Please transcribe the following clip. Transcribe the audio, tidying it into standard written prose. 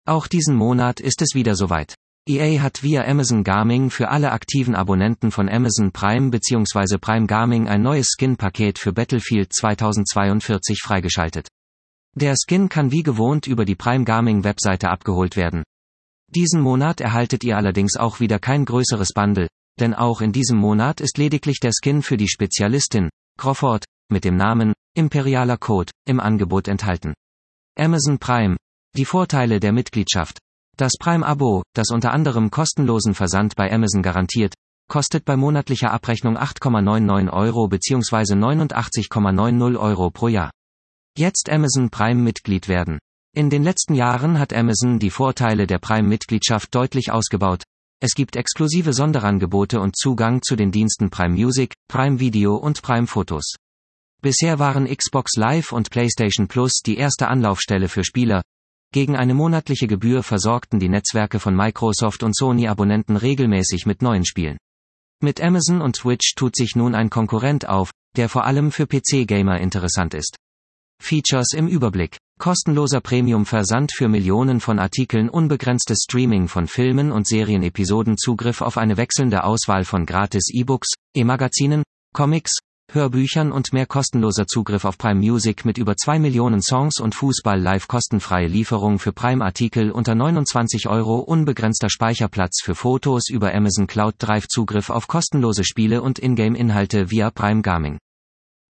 Auch diesen Monat ist es wieder soweit. EA hat via Amazon Gaming für alle aktiven Abonnenten von Amazon Prime bzw. Prime Gaming ein neues Skin-Paket für Battlefield 2042 freigeschaltet. Der Skin kann wie gewohnt über die Prime Gaming Webseite abgeholt werden. Diesen Monat erhaltet ihr allerdings auch wieder kein größeres Bundle, denn auch in diesem Monat ist lediglich der Skin für die Spezialistin, Crawford, mit dem Namen Imperialer Code, im Angebot enthalten. Amazon Prime. Die Vorteile der Mitgliedschaft. Das Prime-Abo, das unter anderem kostenlosen Versand bei Amazon garantiert, kostet bei monatlicher Abrechnung 8,99 € bzw. 89,90 € pro Jahr. Jetzt Amazon Prime-Mitglied werden. In den letzten Jahren hat Amazon die Vorteile der Prime-Mitgliedschaft deutlich ausgebaut. Es gibt exklusive Sonderangebote und Zugang zu den Diensten Prime Music, Prime Video und Prime Fotos. Bisher waren Xbox Live und PlayStation Plus die erste Anlaufstelle für Spieler. Gegen eine monatliche Gebühr versorgten die Netzwerke von Microsoft und Sony Abonnenten regelmäßig mit neuen Spielen. Mit Amazon und Twitch tut sich nun ein Konkurrent auf, der vor allem für PC-Gamer interessant ist. Features im Überblick. Kostenloser Premium-Versand für Millionen von Artikeln, unbegrenztes Streaming von Filmen und Serienepisoden, Zugriff auf eine wechselnde Auswahl von gratis E-Books, E-Magazinen, Comics, Hörbüchern und mehr, kostenloser Zugriff auf Prime Music mit über 2 Millionen Songs und Fußball live, kostenfreie Lieferung für Prime-Artikel unter 29 €, unbegrenzter Speicherplatz für Fotos über Amazon Cloud Drive, Zugriff auf kostenlose Spiele und Ingame-Inhalte via Prime Gaming.